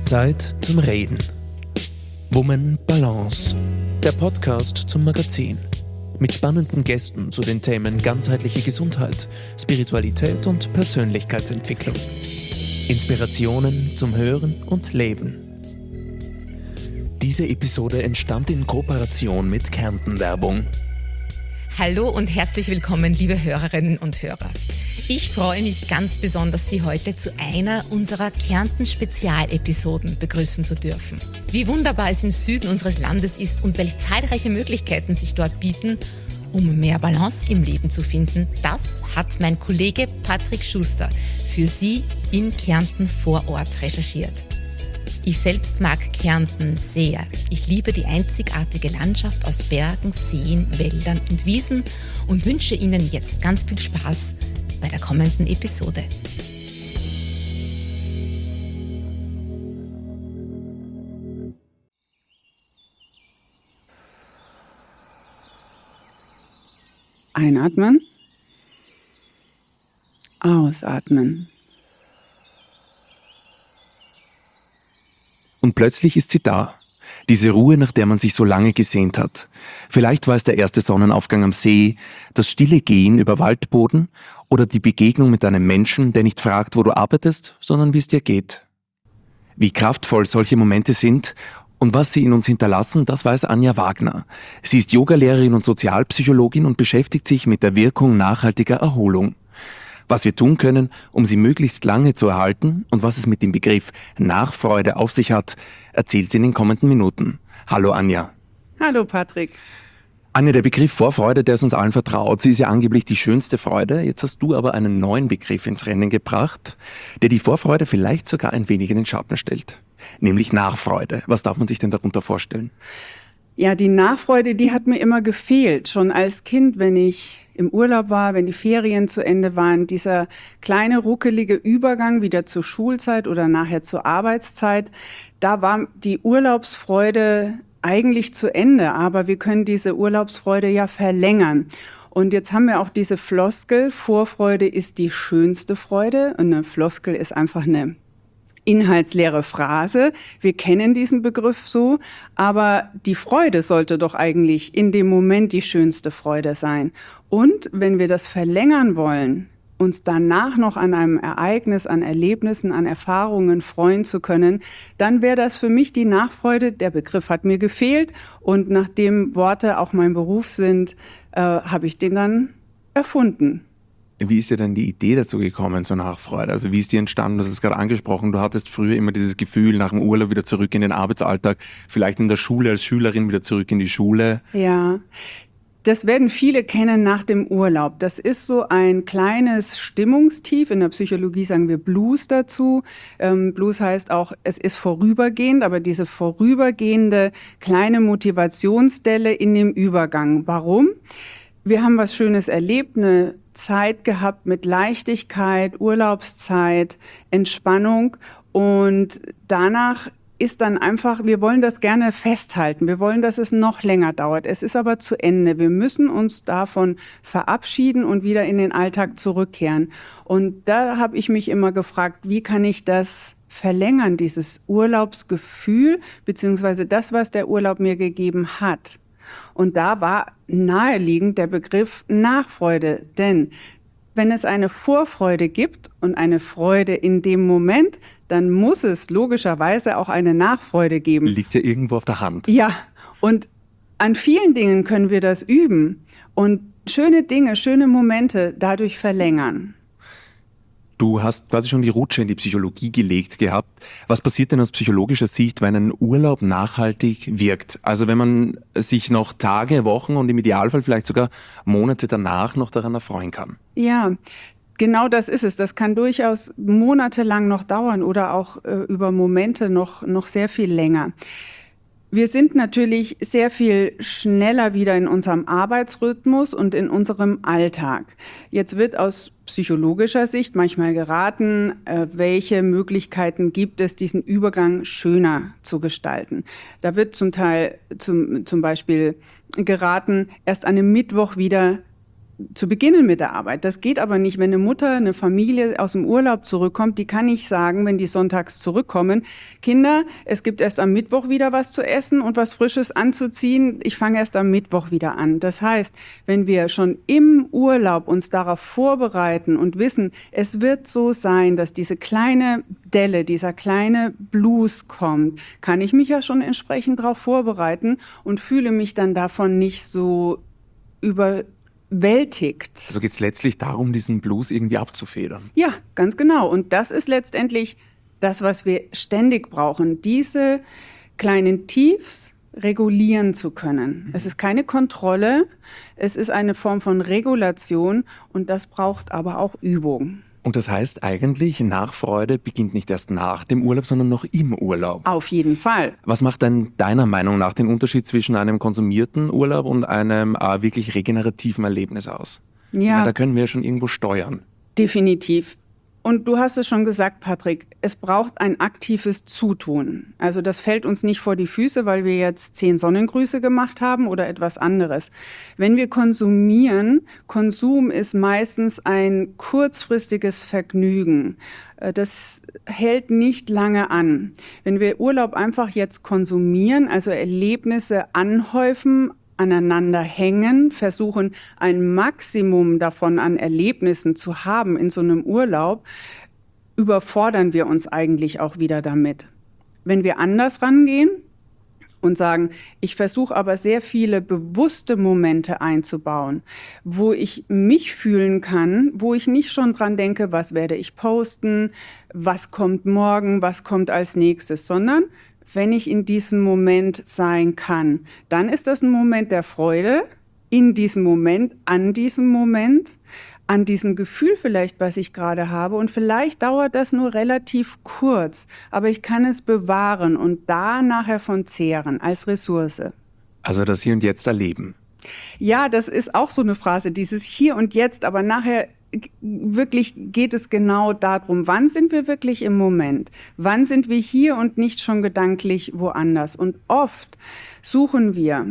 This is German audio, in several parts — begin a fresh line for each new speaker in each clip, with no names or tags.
Zeit zum Reden. Woman Balance. Der Podcast zum Magazin. Mit spannenden Gästen zu den Themen ganzheitliche Gesundheit, Spiritualität und Persönlichkeitsentwicklung. Inspirationen zum Hören und Leben. Diese Episode entstand in Kooperation mit Kärnten Werbung.
Hallo und herzlich willkommen, liebe Hörerinnen und Hörer. Ich freue mich ganz besonders, Sie heute zu einer unserer Kärnten-Spezialepisoden begrüßen zu dürfen. Wie wunderbar es im Süden unseres Landes ist und welche zahlreiche Möglichkeiten sich dort bieten, um mehr Balance im Leben zu finden, das hat mein Kollege Patrick Schuster für Sie in Kärnten vor Ort recherchiert. Ich selbst mag Kärnten sehr. Ich liebe die einzigartige Landschaft aus Bergen, Seen, Wäldern und Wiesen und wünsche Ihnen jetzt ganz viel Spaß bei der kommenden Episode.
Einatmen, ausatmen.
Und plötzlich ist sie da. Diese Ruhe, nach der man sich so lange gesehnt hat. Vielleicht war es der erste Sonnenaufgang am See, das stille Gehen über Waldboden oder die Begegnung mit einem Menschen, der nicht fragt, wo du arbeitest, sondern wie es dir geht. Wie kraftvoll solche Momente sind und was sie in uns hinterlassen, das weiß Anja Wagner. Sie ist Yogalehrerin und Sozialpsychologin und beschäftigt sich mit der Wirkung nachhaltiger Erholung. Was wir tun können, um sie möglichst lange zu erhalten und was es mit dem Begriff Nachfreude auf sich hat, erzählt sie in den kommenden Minuten. Hallo Anja.
Hallo Patrick.
Anja, der Begriff Vorfreude, der ist uns allen vertraut. Sie ist ja angeblich die schönste Freude. Jetzt hast du aber einen neuen Begriff ins Rennen gebracht, der die Vorfreude vielleicht sogar ein wenig in den Schatten stellt. Nämlich Nachfreude. Was darf man sich denn darunter vorstellen?
Ja, die Nachfreude, die hat mir immer gefehlt. Schon als Kind, wenn ich im Urlaub war, wenn die Ferien zu Ende waren, dieser kleine ruckelige Übergang wieder zur Schulzeit oder nachher zur Arbeitszeit, da war die Urlaubsfreude eigentlich zu Ende. Aber wir können diese Urlaubsfreude ja verlängern. Und jetzt haben wir auch diese Floskel, Vorfreude ist die schönste Freude. Und eine Floskel ist einfach eine inhaltsleere Phrase. Wir kennen diesen Begriff so, aber die Freude sollte doch eigentlich in dem Moment die schönste Freude sein. Und wenn wir das verlängern wollen, uns danach noch an einem Ereignis, an Erlebnissen, an Erfahrungen freuen zu können, dann wäre das für mich die Nachfreude. Der Begriff hat mir gefehlt und nachdem Worte auch mein Beruf sind, habe ich den dann erfunden.
Wie ist dir denn die Idee dazu gekommen, so Nachfreude? Also wie ist die entstanden? Du hast es gerade angesprochen, du hattest früher immer dieses Gefühl, nach dem Urlaub wieder zurück in den Arbeitsalltag, vielleicht in der Schule als Schülerin wieder zurück in die Schule.
Ja, das werden viele kennen nach dem Urlaub. Das ist so ein kleines Stimmungstief. In der Psychologie sagen wir Blues dazu. Blues heißt auch, es ist vorübergehend, aber diese vorübergehende kleine Motivationsdelle in dem Übergang. Warum? Wir haben was Schönes erlebt, eine Zeit gehabt mit Leichtigkeit, Urlaubszeit, Entspannung und danach ist dann einfach, wir wollen das gerne festhalten, wir wollen, dass es noch länger dauert. Es ist aber zu Ende. Wir müssen uns davon verabschieden und wieder in den Alltag zurückkehren. Und da habe ich mich immer gefragt, wie kann ich das verlängern, dieses Urlaubsgefühl, beziehungsweise das, was der Urlaub mir gegeben hat. Und da war naheliegend der Begriff Nachfreude, denn wenn es eine Vorfreude gibt und eine Freude in dem Moment, dann muss es logischerweise auch eine Nachfreude geben.
Liegt ja irgendwo auf der Hand.
Ja, und an vielen Dingen können wir das üben und schöne Dinge, schöne Momente dadurch verlängern.
Du hast quasi schon die Rutsche in die Psychologie gelegt gehabt. Was passiert denn aus psychologischer Sicht, wenn ein Urlaub nachhaltig wirkt? Also wenn man sich noch Tage, Wochen und im Idealfall vielleicht sogar Monate danach noch daran erfreuen kann?
Ja, genau das ist es. Das kann durchaus monatelang noch dauern oder auch über Momente noch sehr viel länger. Wir sind natürlich sehr viel schneller wieder in unserem Arbeitsrhythmus und in unserem Alltag. Jetzt wird aus psychologischer Sicht manchmal geraten, welche Möglichkeiten gibt es, diesen Übergang schöner zu gestalten. Da wird zum Teil zum Beispiel geraten, erst an einem Mittwoch wieder zu beginnen mit der Arbeit. Das geht aber nicht, wenn eine Mutter, eine Familie aus dem Urlaub zurückkommt, die kann nicht sagen, wenn die sonntags zurückkommen, Kinder, es gibt erst am Mittwoch wieder was zu essen und was Frisches anzuziehen, ich fange erst am Mittwoch wieder an. Das heißt, wenn wir schon im Urlaub uns darauf vorbereiten und wissen, es wird so sein, dass diese kleine Delle, dieser kleine Blues kommt, kann ich mich ja schon entsprechend darauf vorbereiten und fühle mich dann davon nicht so überwältigt.
Also geht es letztlich darum, diesen Blues irgendwie abzufedern?
Ja, ganz genau. Und das ist letztendlich das, was wir ständig brauchen, diese kleinen Tiefs regulieren zu können. Es ist keine Kontrolle, es ist eine Form von Regulation und das braucht aber auch Übung.
Und das heißt eigentlich, Nachfreude beginnt nicht erst nach dem Urlaub, sondern noch im Urlaub.
Auf jeden Fall.
Was macht denn deiner Meinung nach den Unterschied zwischen einem konsumierten Urlaub und einem wirklich regenerativen Erlebnis aus?
Ja.
Ich meine, da können wir ja schon irgendwo steuern.
Definitiv. Und du hast es schon gesagt, Patrick, es braucht ein aktives Zutun. Also das fällt uns nicht vor die Füße, weil wir jetzt 10 Sonnengrüße gemacht haben oder etwas anderes. Wenn wir konsumieren, Konsum ist meistens ein kurzfristiges Vergnügen. Das hält nicht lange an. Wenn wir Urlaub einfach jetzt konsumieren, also Erlebnisse anhäufen, aneinander hängen, versuchen, ein Maximum davon an Erlebnissen zu haben in so einem Urlaub, überfordern wir uns eigentlich auch wieder damit. Wenn wir anders rangehen und sagen, ich versuche aber sehr viele bewusste Momente einzubauen, wo ich mich fühlen kann, wo ich nicht schon dran denke, was werde ich posten, was kommt morgen, was kommt als nächstes, sondern wenn ich in diesem Moment sein kann, dann ist das ein Moment der Freude, in diesem Moment, an diesem Gefühl vielleicht, was ich gerade habe. Und vielleicht dauert das nur relativ kurz, aber ich kann es bewahren und da nachher von zehren als Ressource.
Also das Hier und Jetzt erleben.
Ja, das ist auch so eine Phrase, dieses Hier und Jetzt, aber nachher wirklich geht es genau darum, wann sind wir wirklich im Moment? Wann sind wir hier und nicht schon gedanklich woanders? Und oft suchen wir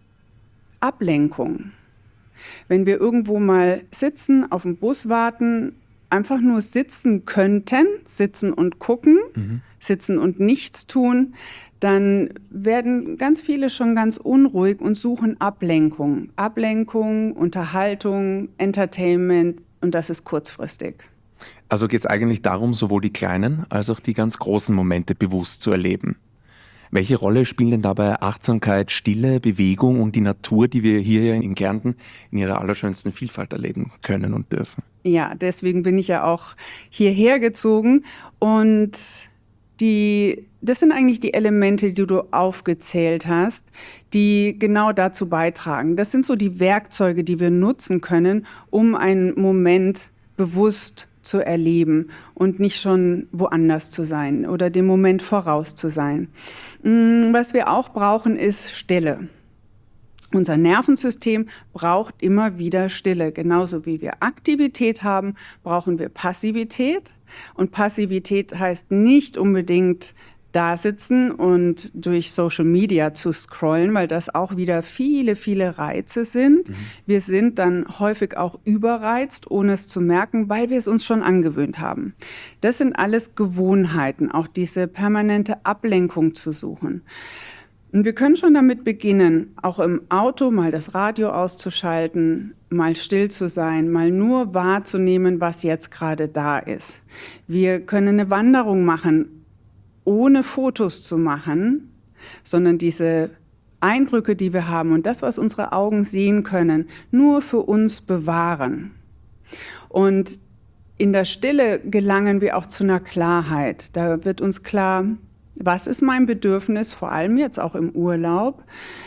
Ablenkung. Wenn wir irgendwo mal sitzen, auf dem Bus warten, einfach nur sitzen könnten, sitzen und gucken, sitzen und nichts tun, dann werden ganz viele schon ganz unruhig und suchen Ablenkung. Ablenkung, Unterhaltung, Entertainment. Und das ist kurzfristig.
Also geht es eigentlich darum, sowohl die kleinen als auch die ganz großen Momente bewusst zu erleben. Welche Rolle spielen denn dabei Achtsamkeit, Stille, Bewegung und die Natur, die wir hier in Kärnten in ihrer allerschönsten Vielfalt erleben können und dürfen?
Ja, deswegen bin ich ja auch hierher gezogen. Und das sind eigentlich die Elemente, die du aufgezählt hast, die genau dazu beitragen. Das sind so die Werkzeuge, die wir nutzen können, um einen Moment bewusst zu erleben und nicht schon woanders zu sein oder dem Moment voraus zu sein. Was wir auch brauchen, ist Stille. Unser Nervensystem braucht immer wieder Stille. Genauso wie wir Aktivität haben, brauchen wir Passivität. Und Passivität heißt nicht unbedingt da sitzen und durch Social Media zu scrollen, weil das auch wieder viele, viele Reize sind. Wir sind dann häufig auch überreizt, ohne es zu merken, weil wir es uns schon angewöhnt haben. Das sind alles Gewohnheiten, auch diese permanente Ablenkung zu suchen. Und wir können schon damit beginnen, auch im Auto mal das Radio auszuschalten, mal still zu sein, mal nur wahrzunehmen, was jetzt gerade da ist. Wir können eine Wanderung machen, ohne Fotos zu machen, sondern diese Eindrücke, die wir haben und das, was unsere Augen sehen können, nur für uns bewahren. Und in der Stille gelangen wir auch zu einer Klarheit. Da wird uns klar, was ist mein Bedürfnis, vor allem jetzt auch im Urlaub?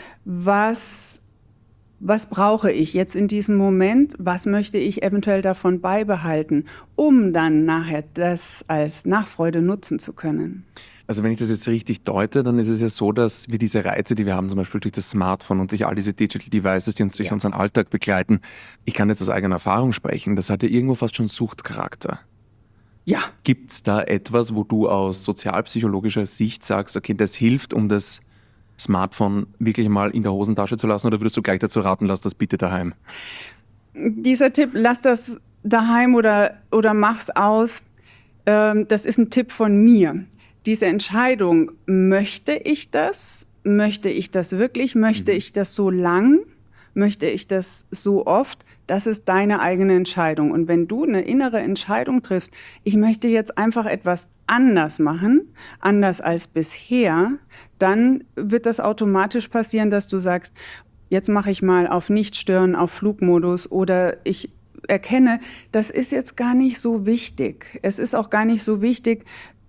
Was brauche ich jetzt in diesem Moment? Was möchte ich eventuell davon beibehalten, um dann nachher das als Nachfreude nutzen zu können?
Also wenn ich das jetzt richtig deute, dann ist es ja so, dass wir diese Reize, die wir haben, zum Beispiel durch das Smartphone und durch all diese Digital Devices, die uns durch unseren Alltag begleiten, ich kann jetzt aus eigener Erfahrung sprechen, das hat ja irgendwo fast schon Suchtcharakter.
Ja.
Gibt's da etwas, wo du aus sozialpsychologischer Sicht sagst, okay, das hilft, um das Smartphone wirklich mal in der Hosentasche zu lassen, oder würdest du gleich dazu raten, lass das bitte daheim?
Dieser Tipp, lass das daheim oder mach's aus, das ist ein Tipp von mir. Diese Entscheidung, möchte ich das? Möchte ich das wirklich? Möchte ich das so lang? Möchte ich das so oft? Das ist deine eigene Entscheidung. Und wenn du eine innere Entscheidung triffst, ich möchte jetzt einfach etwas anders machen, anders als bisher, dann wird das automatisch passieren, dass du sagst, jetzt mache ich mal auf Nicht-Stören, auf Flugmodus oder ich erkenne, das ist jetzt gar nicht so wichtig. Es ist auch gar nicht so wichtig,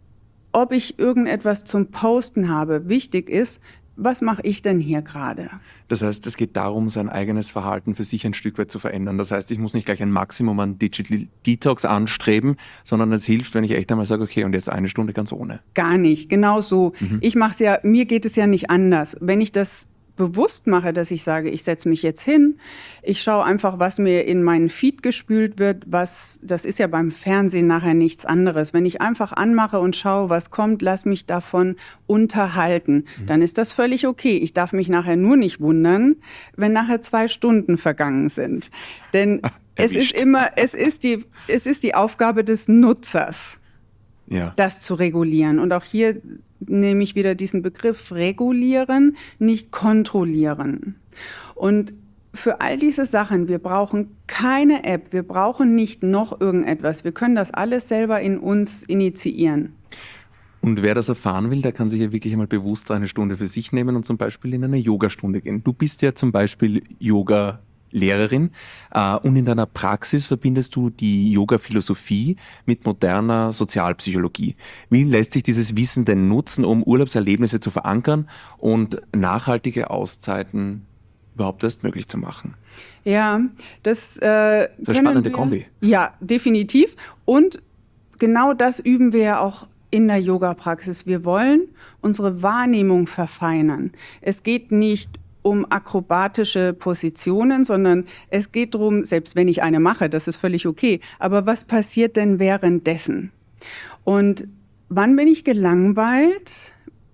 ob ich irgendetwas zum Posten habe. Wichtig ist, was mache ich denn hier gerade?
Das heißt, es geht darum, sein eigenes Verhalten für sich ein Stück weit zu verändern. Das heißt, ich muss nicht gleich ein Maximum an Digital Detox anstreben, sondern es hilft, wenn ich echt einmal sage, okay, und jetzt eine Stunde ganz ohne.
Gar nicht, genau so. Ich mache es ja, mir geht es ja nicht anders. Wenn ich das bewusst mache, dass ich sage, ich setze mich jetzt hin, ich schaue einfach, was mir in meinen Feed gespült wird, das ist ja beim Fernsehen nachher nichts anderes. Wenn ich einfach anmache und schaue, was kommt, lass mich davon unterhalten, dann ist das völlig okay. Ich darf mich nachher nur nicht wundern, wenn nachher 2 Stunden vergangen sind. Denn es ist die Aufgabe des Nutzers, das zu regulieren. Und auch hier nehme ich wieder diesen Begriff regulieren, nicht kontrollieren. Und für all diese Sachen, wir brauchen keine App, wir brauchen nicht noch irgendetwas. Wir können das alles selber in uns initiieren.
Und wer das erfahren will, der kann sich ja wirklich einmal bewusst eine Stunde für sich nehmen und zum Beispiel in eine Yogastunde gehen. Du bist ja zum Beispiel Yoga-Lehrerin und in deiner Praxis verbindest du die Yoga-Philosophie mit moderner Sozialpsychologie. Wie lässt sich dieses Wissen denn nutzen, um Urlaubserlebnisse zu verankern und nachhaltige Auszeiten überhaupt erst möglich zu machen?
Ja, das
eine spannende Kombi.
Ja, definitiv. Und genau das üben wir ja auch in der Yoga-Praxis. Wir wollen unsere Wahrnehmung verfeinern. Es geht nicht um akrobatische Positionen, sondern es geht darum, selbst wenn ich eine mache, das ist völlig okay, aber was passiert denn währenddessen? Und wann bin ich gelangweilt?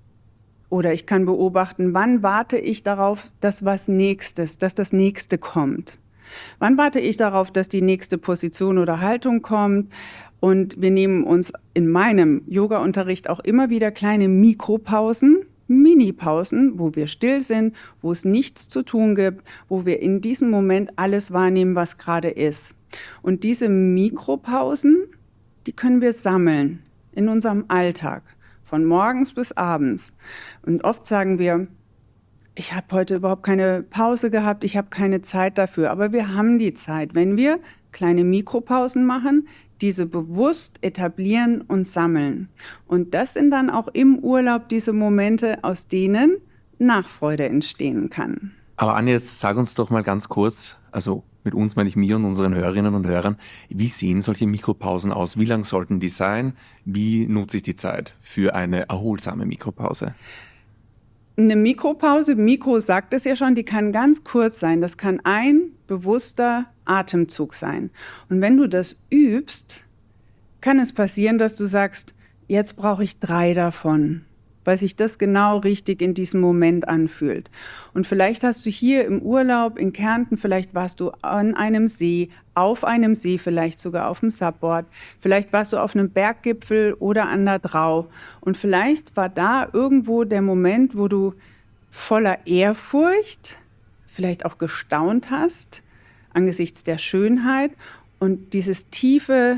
Oder ich kann beobachten, wann warte ich darauf, dass das Nächste kommt? Wann warte ich darauf, dass die nächste Position oder Haltung kommt? Und wir nehmen uns in meinem Yoga-Unterricht auch immer wieder kleine Mikropausen, Mini-Pausen, wo wir still sind, wo es nichts zu tun gibt, wo wir in diesem Moment alles wahrnehmen, was gerade ist. Und diese Mikropausen, die können wir sammeln in unserem Alltag, von morgens bis abends. Und oft sagen wir, ich habe heute überhaupt keine Pause gehabt, ich habe keine Zeit dafür. Aber wir haben die Zeit, wenn wir kleine Mikropausen machen, diese bewusst etablieren und sammeln. Und das sind dann auch im Urlaub diese Momente, aus denen Nachfreude entstehen kann.
Aber Anja, jetzt sag uns doch mal ganz kurz, also mit uns meine ich mir und unseren Hörerinnen und Hörern, wie sehen solche Mikropausen aus? Wie lang sollten die sein? Wie nutze ich die Zeit für eine erholsame Mikropause?
Eine Mikropause, Mikro sagt es ja schon, die kann ganz kurz sein. Das kann ein bewusster Atemzug sein. Und wenn du das übst, kann es passieren, dass du sagst, jetzt brauche ich 3 davon, weil sich das genau richtig in diesem Moment anfühlt. Und vielleicht hast du hier im Urlaub in Kärnten, vielleicht warst du an einem See, auf einem See, vielleicht sogar auf dem Subboard, vielleicht warst du auf einem Berggipfel oder an der Drau. Und vielleicht war da irgendwo der Moment, wo du voller Ehrfurcht, vielleicht auch gestaunt hast, angesichts der Schönheit und dieses tiefe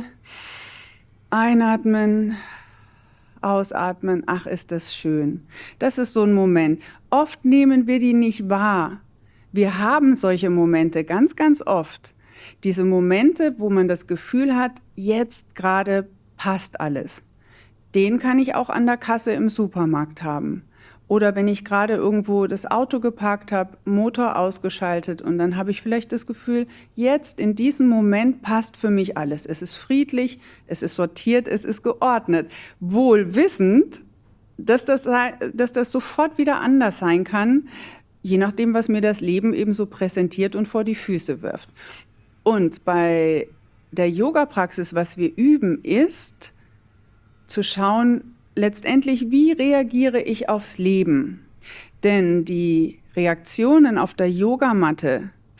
Einatmen, Ausatmen, ach, ist das schön. Das ist so ein Moment. Oft nehmen wir die nicht wahr. Wir haben solche Momente ganz, ganz oft. Diese Momente, wo man das Gefühl hat, jetzt gerade passt alles. Den kann ich auch an der Kasse im Supermarkt haben. Oder wenn ich gerade irgendwo das Auto geparkt habe, Motor ausgeschaltet und dann habe ich vielleicht das Gefühl, jetzt in diesem Moment passt für mich alles. Es ist friedlich, es ist sortiert, es ist geordnet. Wohl wissend, dass das sofort wieder anders sein kann, je nachdem, was mir das Leben eben so präsentiert und vor die Füße wirft. Und bei der Yoga-Praxis, was wir üben, ist zu schauen, letztendlich, wie reagiere ich aufs Leben? Denn die Reaktionen auf der Yogamatte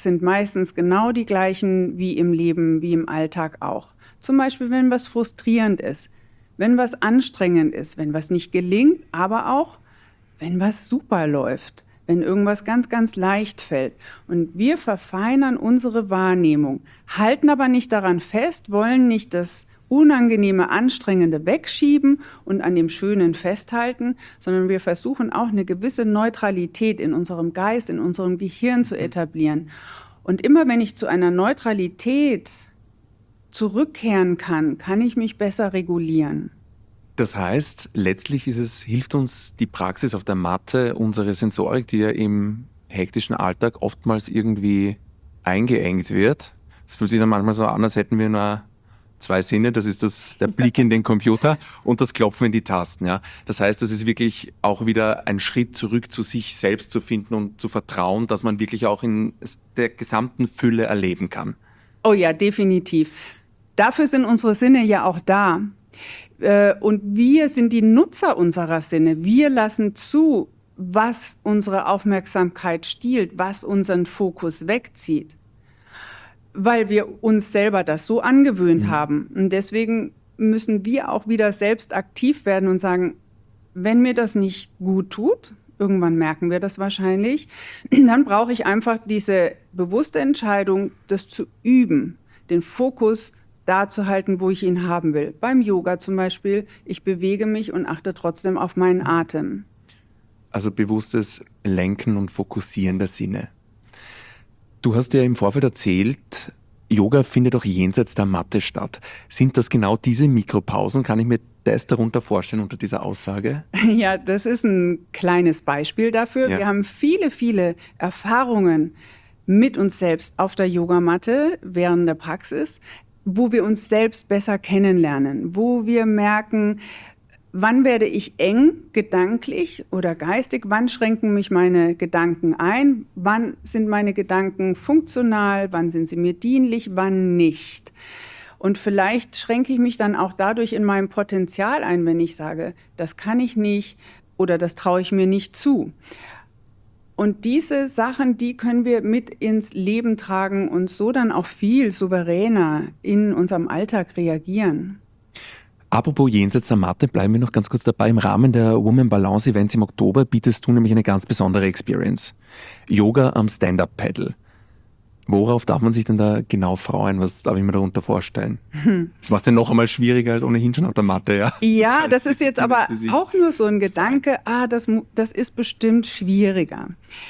sind meistens genau die gleichen wie im Leben, wie im Alltag auch. Zum Beispiel, wenn was frustrierend ist, wenn was anstrengend ist, wenn was nicht gelingt, aber auch, wenn was super läuft, wenn irgendwas ganz, ganz leicht fällt. Und wir verfeinern unsere Wahrnehmung, halten aber nicht daran fest, wollen nicht das Unangenehme, Anstrengende wegschieben und an dem Schönen festhalten, sondern wir versuchen auch eine gewisse Neutralität in unserem Geist, in unserem Gehirn zu etablieren. Und immer wenn ich zu einer Neutralität zurückkehren kann, kann ich mich besser regulieren.
Das heißt, letztlich hilft uns die Praxis auf der Matte, unsere Sensorik, die ja im hektischen Alltag oftmals irgendwie eingeengt wird. Es fühlt sich dann manchmal so an, als hätten wir nur 2 Sinne, das ist der Blick in den Computer und das Klopfen in die Tasten. Ja. Das heißt, das ist wirklich auch wieder ein Schritt zurück zu sich selbst zu finden und zu vertrauen, dass man wirklich auch in der gesamten Fülle erleben kann.
Oh ja, definitiv. Dafür sind unsere Sinne ja auch da. Und wir sind die Nutzer unserer Sinne. Wir lassen zu, was unsere Aufmerksamkeit stiehlt, was unseren Fokus wegzieht, weil wir uns selber das so angewöhnt haben. Und deswegen müssen wir auch wieder selbst aktiv werden und sagen, wenn mir das nicht gut tut, irgendwann merken wir das wahrscheinlich, dann brauche ich einfach diese bewusste Entscheidung, das zu üben, den Fokus da zu halten, wo ich ihn haben will. Beim Yoga zum Beispiel, ich bewege mich und achte trotzdem auf meinen Atem.
Also bewusstes Lenken und Fokussieren der Sinne. Du hast ja im Vorfeld erzählt, Yoga findet auch jenseits der Matte statt. Sind das genau diese Mikropausen? Kann ich mir das darunter vorstellen unter dieser Aussage?
Ja, das ist ein kleines Beispiel dafür. Ja. Wir haben viele, viele Erfahrungen mit uns selbst auf der Yogamatte während der Praxis, wo wir uns selbst besser kennenlernen, wo wir merken, wann werde ich eng, gedanklich oder geistig, wann schränken mich meine Gedanken ein, wann sind meine Gedanken funktional, wann sind sie mir dienlich, wann nicht. Und vielleicht schränke ich mich dann auch dadurch in meinem Potenzial ein, wenn ich sage, das kann ich nicht oder das traue ich mir nicht zu. Und diese Sachen, die können wir mit ins Leben tragen und so dann auch viel souveräner in unserem Alltag reagieren.
Apropos jenseits der Matte, bleiben wir noch ganz kurz dabei. Im Rahmen der Women Balance Events im Oktober bietest du nämlich eine ganz besondere Experience. Yoga am Stand-Up-Paddle. Worauf darf man sich denn da genau freuen? Was darf ich mir darunter vorstellen? Das macht es ja noch einmal schwieriger als ohnehin schon auf der Matte, ja?
Ja, das ist jetzt aber auch nur so ein Gedanke, das ist bestimmt schwieriger.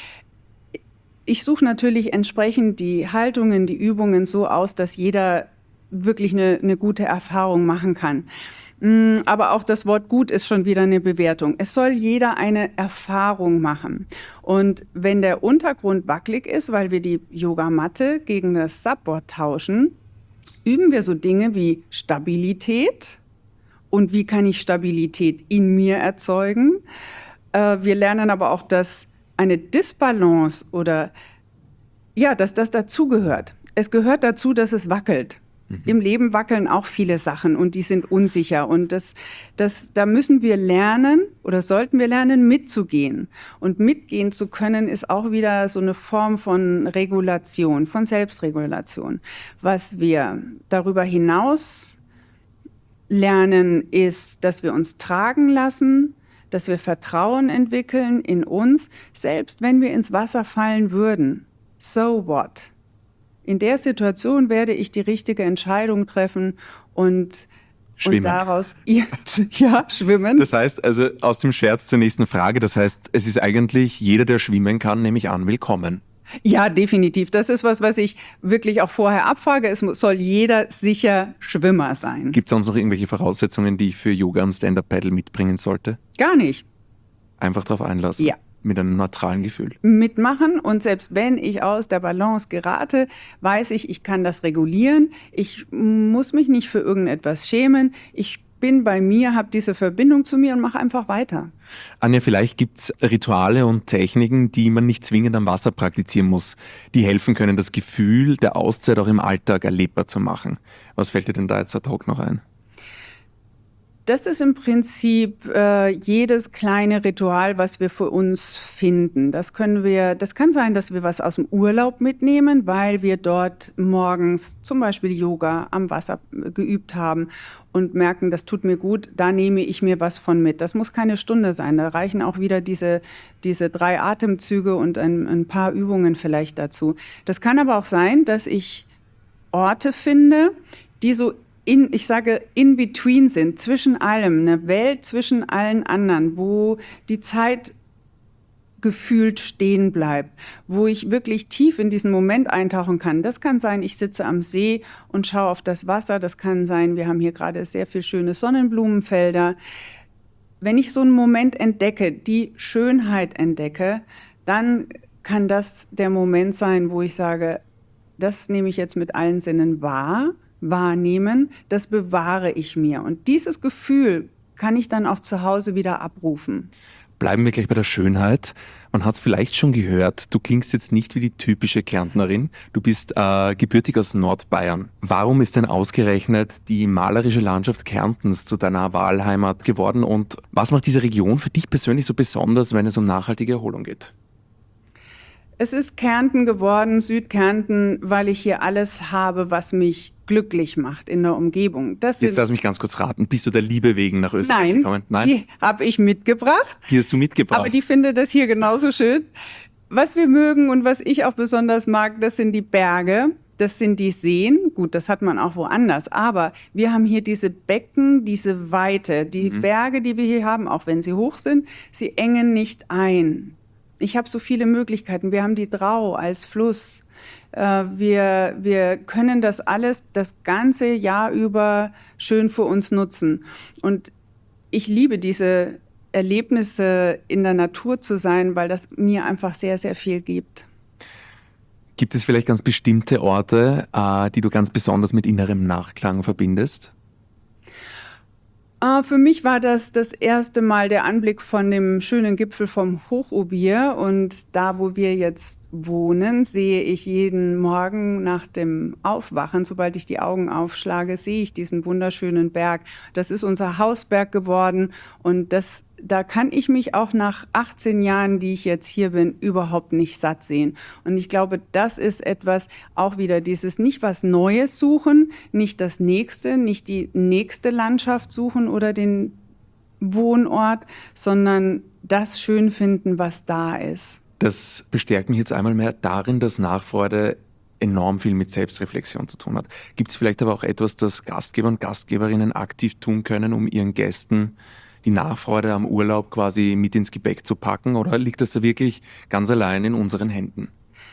Ich suche natürlich entsprechend die Haltungen, die Übungen so aus, dass jeder wirklich eine gute Erfahrung machen kann. Aber auch das Wort gut ist schon wieder eine Bewertung. Es soll jeder eine Erfahrung machen. Und wenn der Untergrund wackelig ist, weil wir die Yogamatte gegen das Subboard tauschen, üben wir so Dinge wie Stabilität. Und wie kann ich Stabilität in mir erzeugen? Wir lernen aber auch, dass eine Disbalance oder ja, dass das dazugehört. Es gehört dazu, dass es wackelt. Im Leben wackeln auch viele Sachen und die sind unsicher. Und da müssen wir lernen oder sollten wir lernen, mitzugehen. Und mitgehen zu können, ist auch wieder so eine Form von Regulation, von Selbstregulation. Was wir darüber hinaus lernen, ist, dass wir uns tragen lassen, dass wir Vertrauen entwickeln in uns, selbst wenn wir ins Wasser fallen würden. So what? In der Situation werde ich die richtige Entscheidung treffen und daraus schwimmen.
Das heißt, also aus dem Scherz zur nächsten Frage, das heißt, es ist eigentlich jeder, der schwimmen kann, nehme ich an, willkommen.
Ja, definitiv. Das ist was ich wirklich auch vorher abfrage. Es soll jeder sicher Schwimmer sein.
Gibt es sonst noch irgendwelche Voraussetzungen, die ich für Yoga am Stand-Up-Paddle mitbringen sollte?
Gar nicht.
Einfach drauf einlassen?
Ja.
Mit einem neutralen Gefühl.
Mitmachen und selbst wenn ich aus der Balance gerate, weiß ich kann das regulieren. Ich muss mich nicht für irgendetwas schämen. Ich bin bei mir, habe diese Verbindung zu mir und mache einfach weiter.
Anja, vielleicht gibt's Rituale und Techniken, die man nicht zwingend am Wasser praktizieren muss, die helfen können, das Gefühl der Auszeit auch im Alltag erlebbar zu machen. Was fällt dir denn da jetzt ad hoc noch ein?
Das ist im Prinzip jedes kleine Ritual, was wir für uns finden. Das kann sein, dass wir was aus dem Urlaub mitnehmen, weil wir dort morgens zum Beispiel Yoga am Wasser geübt haben und merken, das tut mir gut, da nehme ich mir was von mit. Das muss keine Stunde sein, da reichen auch wieder diese 3 Atemzüge und ein paar Übungen vielleicht dazu. Das kann aber auch sein, dass ich Orte finde, die so ich sage, in between sind, zwischen allem, eine Welt zwischen allen anderen, wo die Zeit gefühlt stehen bleibt, wo ich wirklich tief in diesen Moment eintauchen kann. Das kann sein, ich sitze am See und schaue auf das Wasser. Das kann sein, wir haben hier gerade sehr viel schöne Sonnenblumenfelder. Wenn ich so einen Moment entdecke, die Schönheit entdecke, dann kann das der Moment sein, wo ich sage, das nehme ich jetzt mit allen Sinnen wahrnehmen, das bewahre ich mir. Und dieses Gefühl kann ich dann auch zu Hause wieder abrufen.
Bleiben wir gleich bei der Schönheit. Man hat es vielleicht schon gehört, du klingst jetzt nicht wie die typische Kärntnerin. Du bist gebürtig aus Nordbayern. Warum ist denn ausgerechnet die malerische Landschaft Kärntens zu deiner Wahlheimat geworden? Und was macht diese Region für dich persönlich so besonders, wenn es um nachhaltige Erholung geht?
Es ist Kärnten geworden, Südkärnten, weil ich hier alles habe, was mich glücklich macht in der Umgebung.
Jetzt lass mich ganz kurz raten. Bist du der Liebe wegen nach Österreich gekommen?
Nein, die habe ich mitgebracht.
Die hast du mitgebracht?
Aber die finde das hier genauso schön. Was wir mögen und was ich auch besonders mag, das sind die Berge. Das sind die Seen. Gut, das hat man auch woanders. Aber wir haben hier diese Becken, diese Weite. Die Berge, die wir hier haben, auch wenn sie hoch sind, sie engen nicht ein. Ich habe so viele Möglichkeiten. Wir haben die Drau als Fluss. Wir können das alles das ganze Jahr über schön für uns nutzen. Und ich liebe diese Erlebnisse, in der Natur zu sein, weil das mir einfach sehr, sehr viel gibt.
Gibt es vielleicht ganz bestimmte Orte, die du ganz besonders mit innerem Nachklang verbindest?
Für mich war das erste Mal der Anblick von dem schönen Gipfel vom Hochobier. Und da, wo wir jetzt wohnen, sehe ich jeden Morgen nach dem Aufwachen, sobald ich die Augen aufschlage, sehe ich diesen wunderschönen Berg. Das ist unser Hausberg geworden und da kann ich mich auch nach 18 Jahren, die ich jetzt hier bin, überhaupt nicht satt sehen. Und ich glaube, das ist etwas, auch wieder dieses nicht was Neues suchen, nicht das Nächste, nicht die nächste Landschaft suchen oder den Wohnort, sondern das schön finden, was da ist.
Das bestärkt mich jetzt einmal mehr darin, dass Nachfreude enorm viel mit Selbstreflexion zu tun hat. Gibt es vielleicht aber auch etwas, das Gastgeber und Gastgeberinnen aktiv tun können, um ihren Gästen die Nachfreude am Urlaub quasi mit ins Gepäck zu packen? Oder liegt das da wirklich ganz allein in unseren Händen?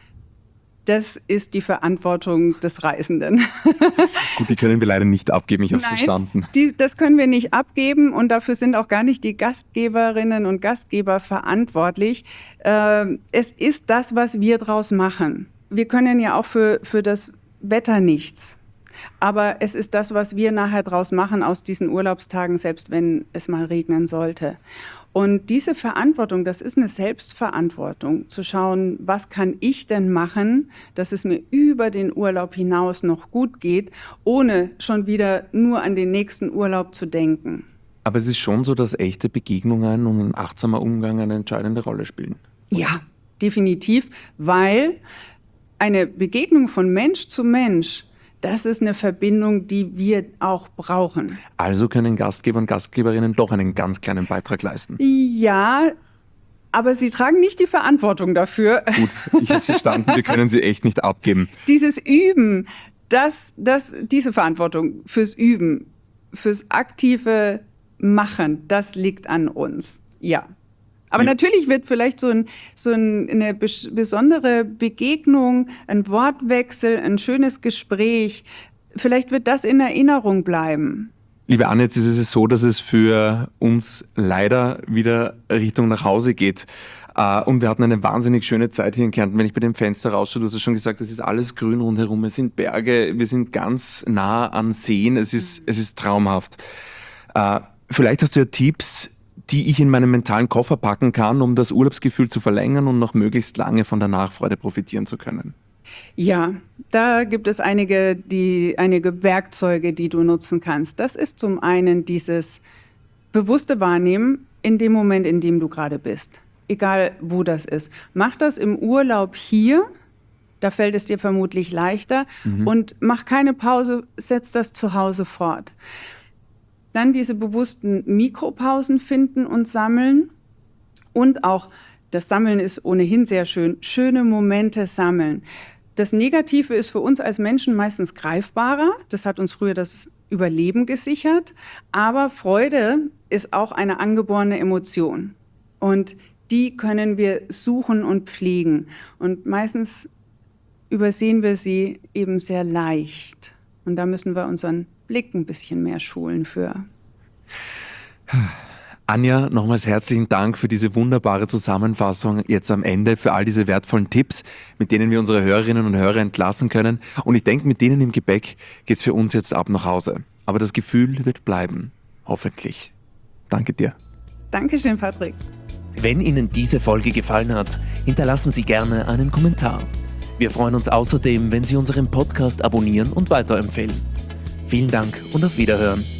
Das ist die Verantwortung des Reisenden.
Gut, die können wir leider nicht abgeben, ich habe es verstanden.
Das können wir nicht abgeben und dafür sind auch gar nicht die Gastgeberinnen und Gastgeber verantwortlich. Es ist das, was wir draus machen. Wir können ja auch für das Wetter nichts. Aber es ist das, was wir nachher draus machen aus diesen Urlaubstagen, selbst wenn es mal regnen sollte. Und diese Verantwortung, das ist eine Selbstverantwortung, zu schauen, was kann ich denn machen, dass es mir über den Urlaub hinaus noch gut geht, ohne schon wieder nur an den nächsten Urlaub zu denken.
Aber es ist schon so, dass echte Begegnungen und ein achtsamer Umgang eine entscheidende Rolle spielen.
Ja, definitiv, weil eine Begegnung von Mensch zu Mensch, das ist eine Verbindung, die wir auch brauchen.
Also können Gastgeber und Gastgeberinnen doch einen ganz kleinen Beitrag leisten.
Ja, aber sie tragen nicht die Verantwortung dafür.
Gut, ich habe es verstanden, wir können sie echt nicht abgeben.
Dieses Üben, diese Verantwortung fürs Üben, fürs aktive Machen, das liegt an uns, ja. Aber natürlich wird vielleicht so eine besondere Begegnung, ein Wortwechsel, ein schönes Gespräch, vielleicht wird das in Erinnerung bleiben.
Liebe Anne, jetzt ist es so, dass es für uns leider wieder Richtung nach Hause geht. Und wir hatten eine wahnsinnig schöne Zeit hier in Kärnten. Wenn ich bei dem Fenster rausschaue, du hast es schon gesagt, es ist alles grün rundherum, es sind Berge, wir sind ganz nah an Seen, es ist traumhaft. Vielleicht hast du ja Tipps, die ich in meinen mentalen Koffer packen kann, um das Urlaubsgefühl zu verlängern und noch möglichst lange von der Nachfreude profitieren zu können.
Ja, da gibt es einige Werkzeuge, die du nutzen kannst. Das ist zum einen dieses bewusste Wahrnehmen in dem Moment, in dem du gerade bist. Egal, wo das ist. Mach das im Urlaub hier, da fällt es dir vermutlich leichter. Und mach keine Pause, setz das zu Hause fort. Dann diese bewussten Mikropausen finden und sammeln. Und auch, das Sammeln ist ohnehin sehr schön, schöne Momente sammeln. Das Negative ist für uns als Menschen meistens greifbarer. Das hat uns früher das Überleben gesichert. Aber Freude ist auch eine angeborene Emotion. Und die können wir suchen und pflegen. Und meistens übersehen wir sie eben sehr leicht. Und da müssen wir unseren Blick ein bisschen mehr schulen für.
Anja, nochmals herzlichen Dank für diese wunderbare Zusammenfassung jetzt am Ende, für all diese wertvollen Tipps, mit denen wir unsere Hörerinnen und Hörer entlassen können. Und ich denke, mit denen im Gepäck geht's für uns jetzt ab nach Hause. Aber das Gefühl wird bleiben. Hoffentlich. Danke dir.
Dankeschön, Patrick.
Wenn Ihnen diese Folge gefallen hat, hinterlassen Sie gerne einen Kommentar. Wir freuen uns außerdem, wenn Sie unseren Podcast abonnieren und weiterempfehlen. Vielen Dank und auf Wiederhören.